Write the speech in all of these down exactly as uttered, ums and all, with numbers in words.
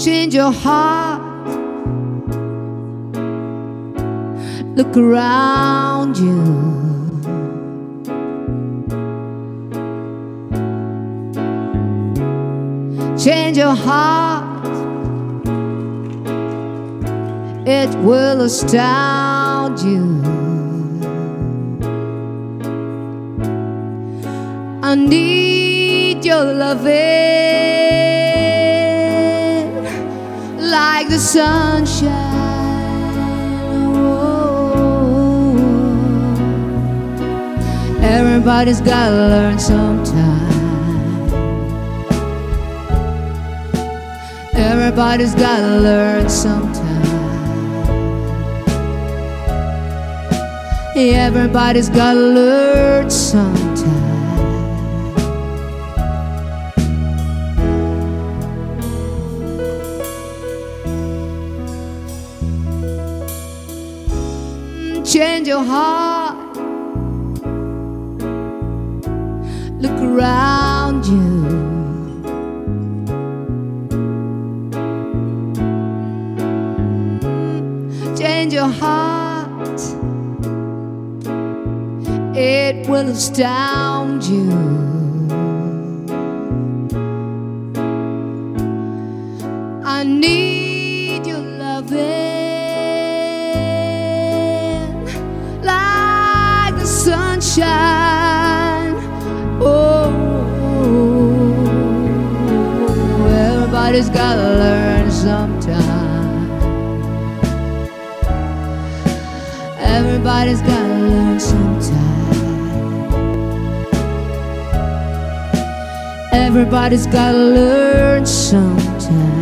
change your heart. Look around you. Change your heart. It will astound you. I need your loving like the sunshine. Oh, everybody's gotta learn sometime. Everybody's gotta learn sometime. Everybody's gotta learn sometime. Change your heart. Look around you. Change your heart. It will astound you. I need your loving like the sunshine. Oh, everybody's gotta learn sometime. Everybody's gotta learn sometime. Everybody's gotta learn sometime.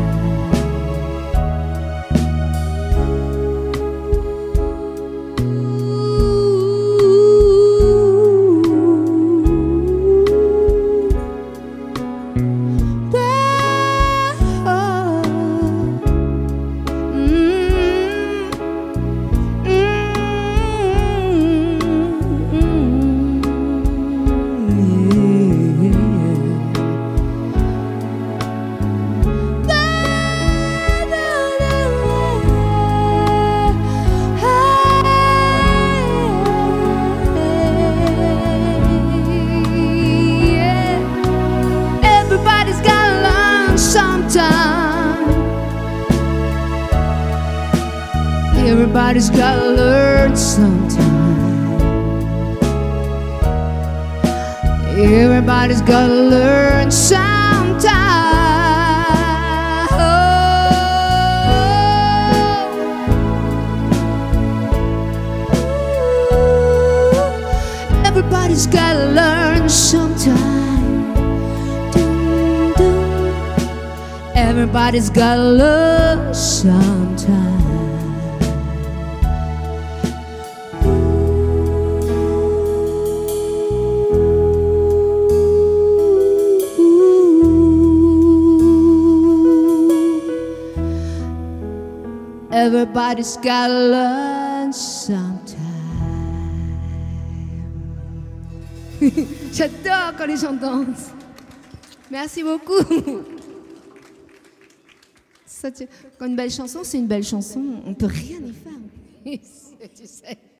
Everybody's gotta learn sometime. Everybody's gotta learn sometime. Oh, everybody's gotta learn sometime. Dun, dun. Everybody's gotta learn sometime. Everybody's gotta learn sometime. J'adore quand les gens dansent. Merci beaucoup. Ça, tu... Quand une belle chanson, c'est une belle chanson, on peut rien y faire. Tu sais.